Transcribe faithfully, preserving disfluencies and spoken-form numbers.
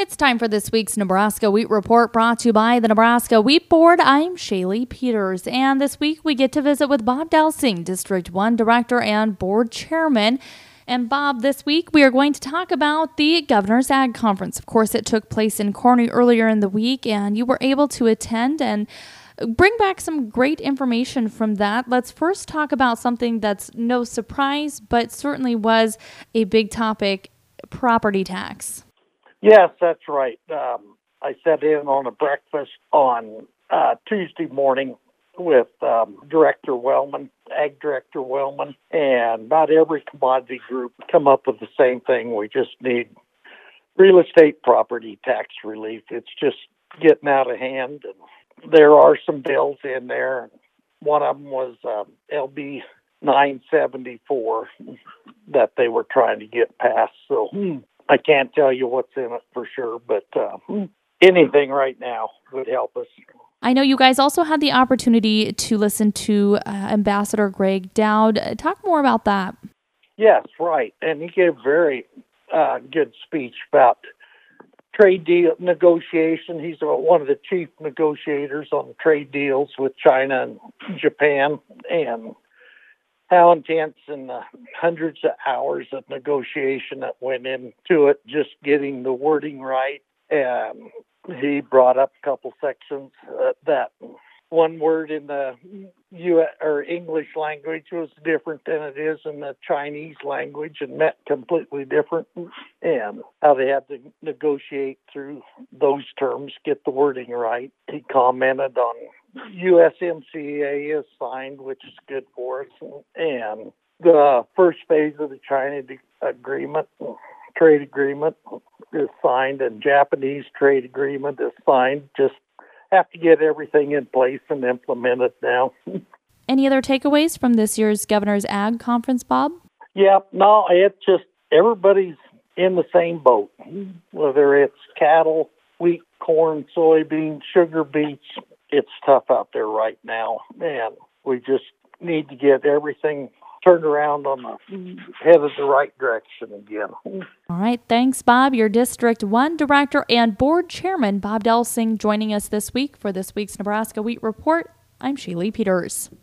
It's time for this week's Nebraska Wheat Report, brought to you by the Nebraska Wheat Board. I'm Shaylee Peters, and this week we get to visit with Bob Delsing, District one Director and Board Chairman. And Bob, this week we are going to talk about the Governor's Ag Conference. Of course, it took place in Kearney earlier in the week, and you were able to attend and bring back some great information from that. Let's first talk about something that's no surprise, but certainly was a big topic, property tax. Yes, that's right. Um, I sat in on a breakfast on uh, Tuesday morning with um, Director Wellman, Ag Director Wellman, and about every commodity group come up with the same thing. We just need real estate property tax relief. It's just getting out of hand. And there are some bills in there. One of them was um, L B nine seventy-four that they were trying to get passed. So hmm. I can't tell you what's in it for sure, but uh, anything right now would help us. I know you guys also had the opportunity to listen to uh, Ambassador Greg Dowd. Talk more about that. Yes, right. And he gave a very uh, good speech about trade deal negotiation. He's one of the chief negotiators on trade deals with China and Japan, and how intense and the hundreds of hours of negotiation that went into it, just getting the wording right. And he brought up a couple sections uh, that one word in the U S or English language was different than it is in the Chinese language and meant completely different, and how they had to negotiate through those terms, get the wording right. He commented on U S M C A is signed, which is good for us, and the first phase of the China de- agreement, trade agreement, is signed, and Japanese trade agreement is signed. Just have to get everything in place and implemented now. Any other takeaways from this year's Governor's Ag Conference, Bob? Yeah, no, it's just everybody's in the same boat, whether it's cattle, wheat, corn, soybeans, sugar beets. It's tough out there right now, and we just need to get everything turned around on the headed the right direction again. All right. Thanks, Bob. Your District one Director and Board Chairman, Bob Delsing, joining us this week for this week's Nebraska Wheat Report. I'm Shaylee Peters.